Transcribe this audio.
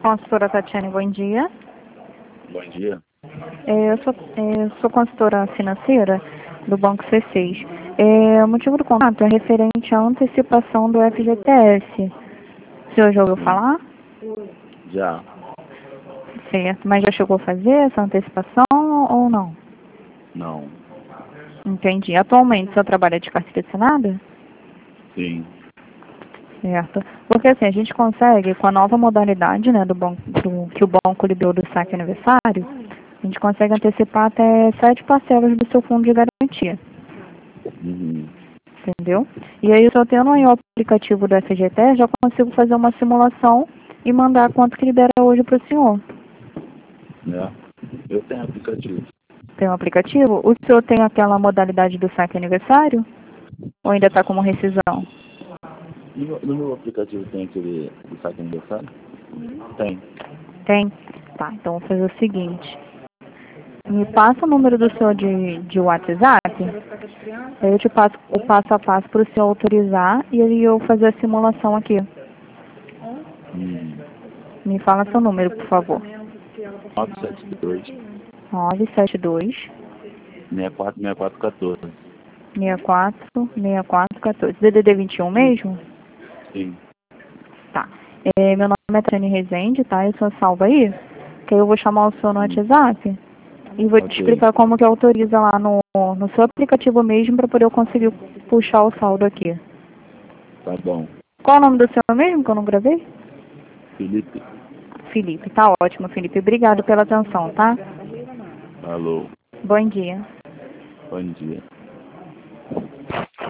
Consultora Tatiane, bom dia. Bom dia. Eu sou consultora financeira do Banco C6. O motivo do contato é referente à antecipação do FGTS. O senhor já ouviu falar? Já. Certo. Mas já chegou a fazer essa antecipação ou não? Não. Entendi. Atualmente o senhor trabalha de carteira assinada? Sim. Certo. Porque assim, a gente consegue, com a nova modalidade, né, que o banco liberou do saque aniversário, a gente consegue antecipar até 7 parcelas do seu fundo de garantia. Uhum. Entendeu? E aí, só tendo aí o aplicativo do FGTS, já consigo fazer uma simulação e mandar quanto que libera hoje para o senhor. Eu tenho aplicativo. Tem um aplicativo? O senhor tem aquela modalidade do saque aniversário? Ou ainda está como rescisão? No meu aplicativo tem aquele do saque aniversário? Tem. Tem? Tá, então vou fazer o seguinte. Me passa o número do senhor de WhatsApp, aí eu te passo o passo a passo para o senhor autorizar e aí eu fazer a simulação aqui. Me fala seu número, por favor. 972 972 646414. 646414. DDD 21 mesmo? Sim. Tá. Meu nome é Tânia Rezende, tá? O senhor salva aí, que aí eu vou chamar o senhor no WhatsApp e vou te explicar como que autoriza lá no seu aplicativo mesmo para poder eu conseguir puxar o saldo aqui. Tá bom. Qual é o nome do senhor mesmo que eu não gravei? Felipe. Felipe, tá ótimo, Felipe. Obrigado pela atenção, tá? Alô. Bom dia. Bom dia.